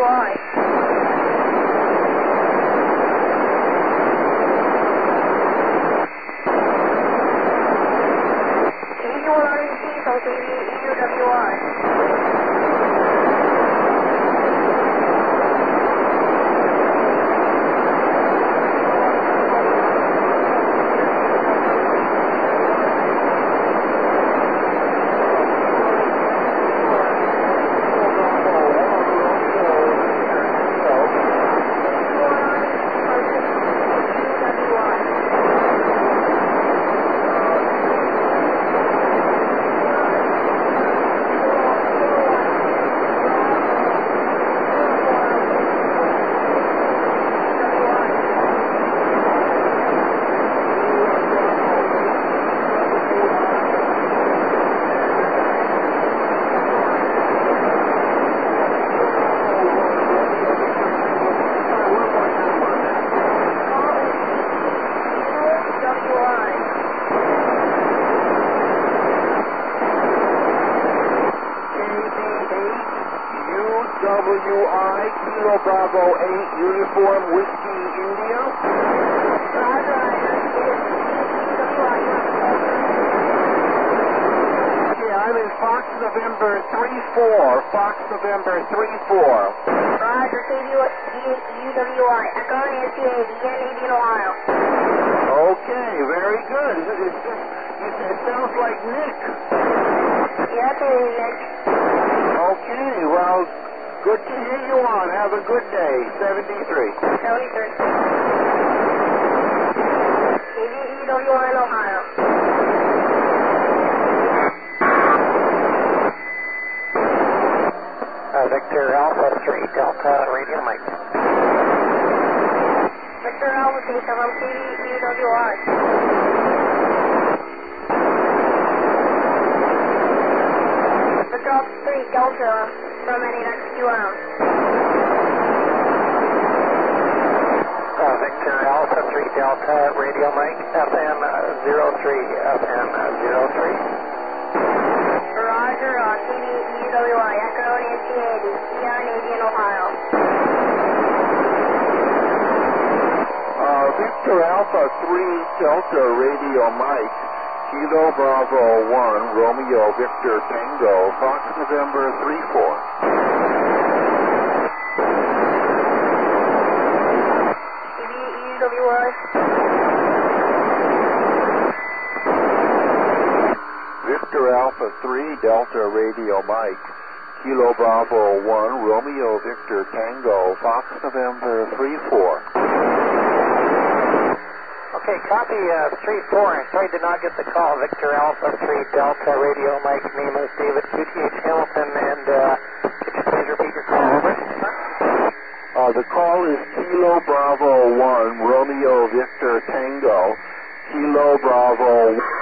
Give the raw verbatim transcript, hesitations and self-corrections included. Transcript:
I. eighty-one R E C from K V E U W I. W I, Kilo Bravo eight, Uniform Whiskey, India. Roger, roger. Okay, I'm in Fox November three four, Fox November three four. Roger, K V U W I, Echo Nancy eight, Ian Indian, Ohio. Okay, very good. It, it, it, it sounds like Nick. Yeah, okay, Nick. Okay, well, good to hear you on. Have a good day. seventy-three. seventy-three. K V E W I in Ohio. Uh, Victor Alpha three Delta Radio Mike. Victor Alpha three from K V E W I. Victor Alpha three Delta from N eight X Q M. Uh, Victor Alpha three Delta Radio Mike, F M zero three, F M zero three. Roger, uh, K V E W I, Echo Nancy eighty, Ian Indian, Ohio. Uh, Victor Alpha three Delta Radio Mike, Kilo Bravo one, Romeo Victor Tango, Fox November three four. K V E W I. Victor Alpha three Delta Radio Mike, Kilo Bravo one, Romeo Victor Tango, Fox November three four. Okay, copy uh, three four. I'm sorry did not get the call. Victor Alpha three Delta Radio Mike, name is David Q T H Hamilton, and uh, could you please repeat your call? Over. Uh, the call is Kilo Bravo one, Romeo Victor Tango, Kilo Bravo